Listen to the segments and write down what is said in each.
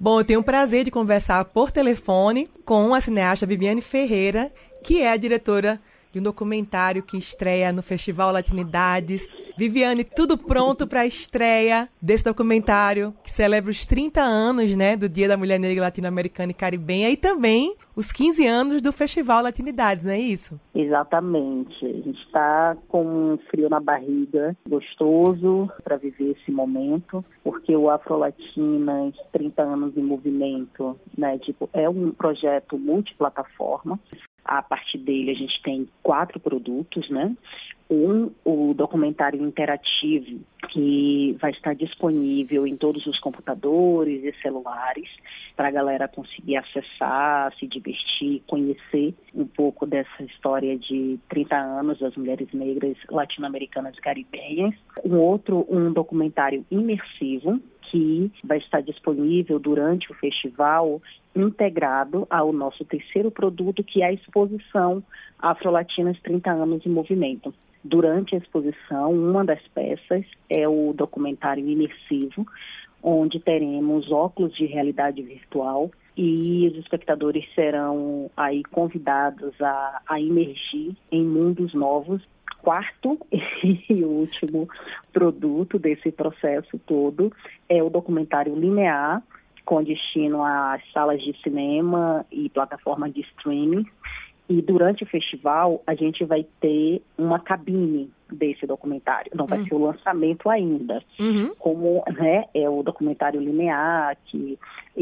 Bom, eu tenho o prazer de conversar por telefone com a cineasta Viviane Ferreira, que é a diretora de um documentário que estreia no Festival Latinidades. Viviane, tudo pronto para a estreia desse documentário que celebra os 30 anos, né, do Dia da Mulher Negra Latino-Americana e Caribenha e também os 15 anos do Festival Latinidades, não é isso? Exatamente. A gente está com um frio na barriga, gostoso para viver esse momento, porque o Afrolatinas 30 anos em movimento, né, é um projeto multiplataforma. A partir dele a gente tem 4 produtos, né? O documentário interativo, que vai estar disponível em todos os computadores e celulares, para a galera conseguir acessar, se divertir, conhecer um pouco dessa história de 30 anos das mulheres negras latino-americanas e caribenhas. Um documentário imersivo, que vai estar disponível durante o festival, integrado ao nosso terceiro produto, que é a exposição Afrolatinas 30 anos em movimento. Durante a exposição, uma das peças é o documentário imersivo, onde teremos óculos de realidade virtual e os espectadores serão aí convidados a imergir em mundos novos. Quarto e último produto desse processo todo é o documentário linear, com destino às salas de cinema e plataformas de streaming. E durante o festival, a gente vai ter uma cabine desse documentário. Não vai ser o lançamento ainda. Como, né, é o documentário linear, que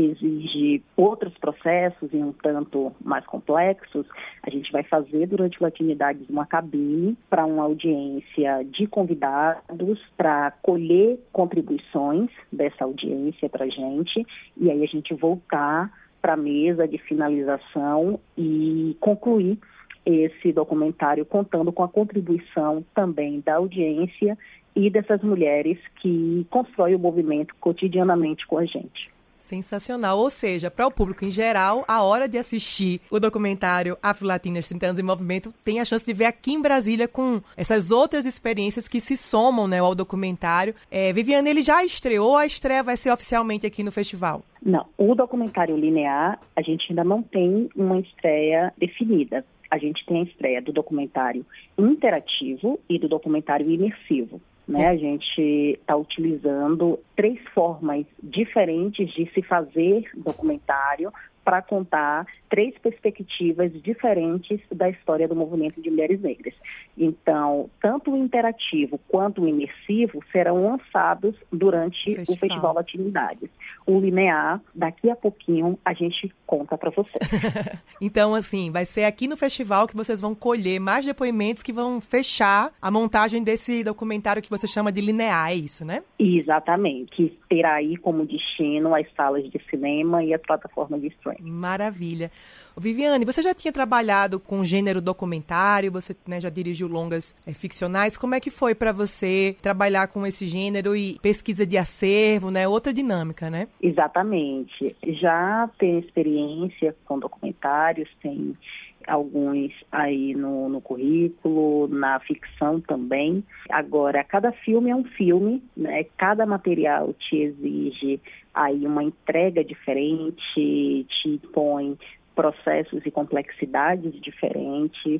exige outros processos e um tanto mais complexos, a gente vai fazer durante o Latinidades uma cabine para uma audiência de convidados, para colher contribuições dessa audiência para a gente, e aí a gente voltar para a mesa de finalização e concluir esse documentário contando com a contribuição também da audiência e dessas mulheres que constroem o movimento cotidianamente com a gente. Sensacional, ou seja, para o público em geral, a hora de assistir o documentário Afrolatinas 30 anos em movimento tem a chance de ver aqui em Brasília com essas outras experiências que se somam, né, ao documentário. Viviane, ele já estreou, a estreia vai ser oficialmente aqui no festival? Não, o documentário linear, a gente ainda não tem uma estreia definida. A gente tem a estreia do documentário interativo e do documentário imersivo. Né? A gente está utilizando 3 formas diferentes de se fazer documentário para contar 3 perspectivas diferentes da história do movimento de mulheres negras. Então, tanto o interativo quanto o imersivo serão lançados durante o Festival Latinidades. O linear, daqui a pouquinho, a gente conta para vocês. Então, assim, vai ser aqui no festival que vocês vão colher mais depoimentos que vão fechar a montagem desse documentário que você chama de linear, é isso, né? Exatamente, que terá aí como destino as salas de cinema e as plataformas de streaming. Maravilha. Viviane, você já tinha trabalhado com o gênero documentário, você, né, já dirigiu longas ficcionais. Como é que foi para você trabalhar com esse gênero e pesquisa de acervo, né? Outra dinâmica, né? Exatamente. Já tenho experiência com documentários, tem alguns aí no currículo, na ficção também. Agora, cada filme é um filme, né? Cada material te exige aí uma entrega diferente, te impõe processos e complexidades diferentes.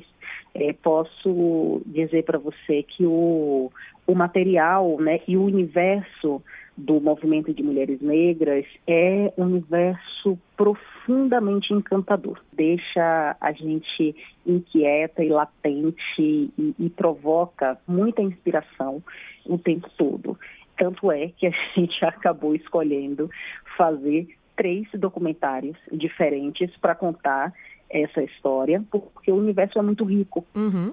Posso dizer para você que o material, né, e o universo do movimento de mulheres negras é um universo profundamente encantador. Deixa a gente inquieta e latente e provoca muita inspiração o tempo todo. Tanto é que a gente acabou escolhendo fazer 3 documentários diferentes para contar essa história, porque o universo é muito rico,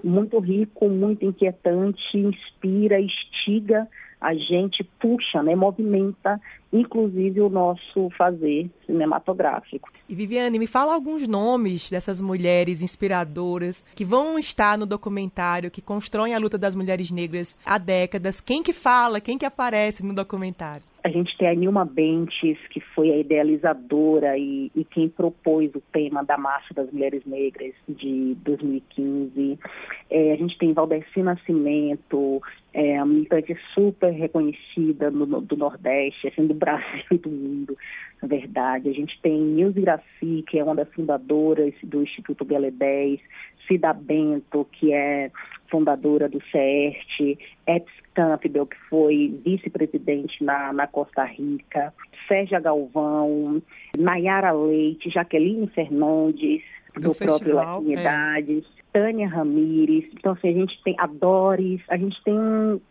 muito inquietante, inspira, instiga a gente, puxa, né, movimenta, inclusive o nosso fazer cinematográfico. E Viviane, me fala alguns nomes dessas mulheres inspiradoras que vão estar no documentário, que constroem a luta das mulheres negras há décadas. Quem que fala, quem que aparece no documentário? A gente tem a Nilma Bentes, que foi a idealizadora e quem propôs o tema da Marcha das Mulheres Negras de 2015. A gente tem Valdeci Nascimento, uma militante super reconhecida do Nordeste, assim, do Brasil e do mundo, verdade. A gente tem Nilce Iraci, que é uma das fundadoras do Instituto Bela 10, Cida Bento, que é fundadora do CERT, Epes Campbell, que foi vice-presidente na Costa Rica, Sérgia Galvão, Nayara Leite, Jaqueline Fernandes, do próprio Latinidades, Tânia Ramires. Então, assim, a gente tem a Doris, a gente tem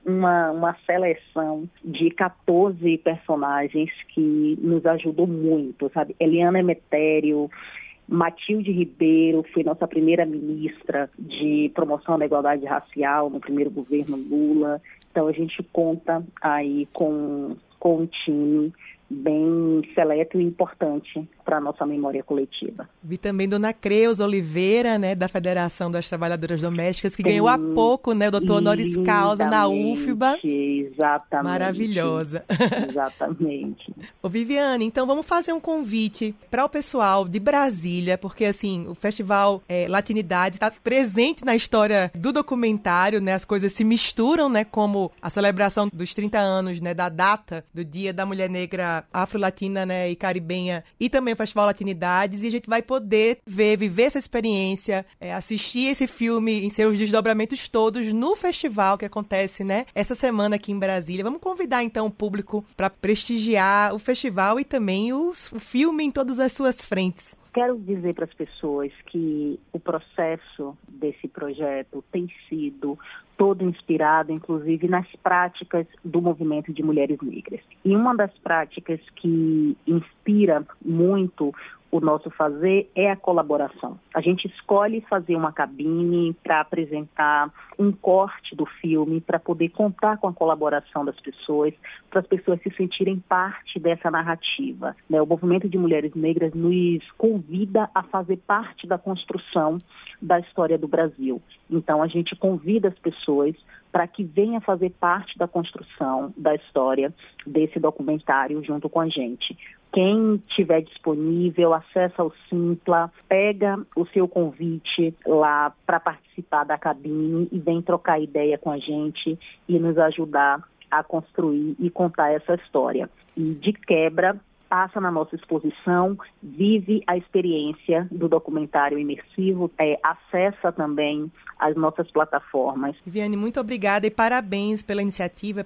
uma seleção de 14 personagens que nos ajudou muito, sabe? Eliana Emetério, Matilde Ribeiro, foi nossa primeira ministra de promoção da igualdade racial no primeiro governo Lula. Então, a gente conta aí com um time bem seleto e importante para a nossa memória coletiva. Vi também Dona Creus Oliveira, né, da Federação das Trabalhadoras Domésticas, que ganhou há pouco, né, o doutor honoris causa na UFBA. Exatamente. Maravilhosa. Exatamente. Ô, Viviane, então vamos fazer um convite para o pessoal de Brasília, porque, assim, o Festival Latinidade está presente na história do documentário, né, as coisas se misturam, né, como a celebração dos 30 anos, né, da data do Dia da Mulher Negra Afro-Latina, né, e Caribenha, e também o Festival Latinidades, e a gente vai poder viver essa experiência, assistir esse filme em seus desdobramentos todos no festival que acontece, né, essa semana aqui em Brasília. Vamos convidar, então, o público para prestigiar o festival e também o filme em todas as suas frentes. Quero dizer para as pessoas que o processo desse projeto tem sido todo inspirado, inclusive, nas práticas do movimento de mulheres negras. E uma das práticas que inspira muito o nosso fazer é a colaboração. A gente escolhe fazer uma cabine para apresentar um corte do filme, para poder contar com a colaboração das pessoas, para as pessoas se sentirem parte dessa narrativa, né? O movimento de mulheres negras nos convida a fazer parte da construção da história do Brasil. Então, a gente convida as pessoas para que venha fazer parte da construção da história desse documentário junto com a gente. Quem estiver disponível, acessa o Simpla, pega o seu convite lá para participar da cabine e vem trocar ideia com a gente e nos ajudar a construir e contar essa história. E de quebra, passa na nossa exposição, vive a experiência do documentário imersivo, acessa também as nossas plataformas. Viviane, muito obrigada e parabéns pela iniciativa,